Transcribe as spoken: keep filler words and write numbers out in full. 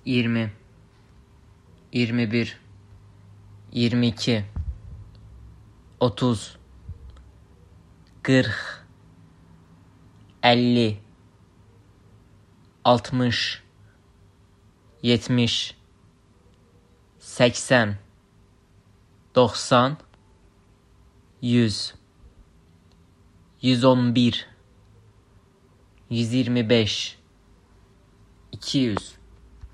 yirmi, yirmi bir, yirmi iki, otuz, qırx, əlli, altmış, yetmiş, səksən, doxsan, yüz, yüz on bir, yüz iyirmi beş, iki yüz.